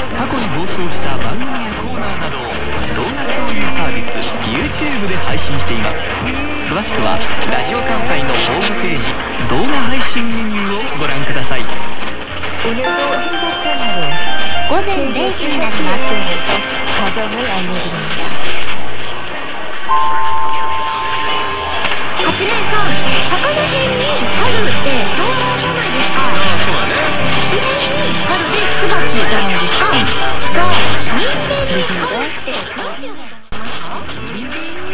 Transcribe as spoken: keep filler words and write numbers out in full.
過去に放送した番組やコーナーなどを動画共有サービス YouTube で配信しています。詳しくはラジオ関西のホームページ動画配信メニューをご覧ください。 午前れいじになります。가정을 알려드립니다. 하트에서 박건호 선생님이 하루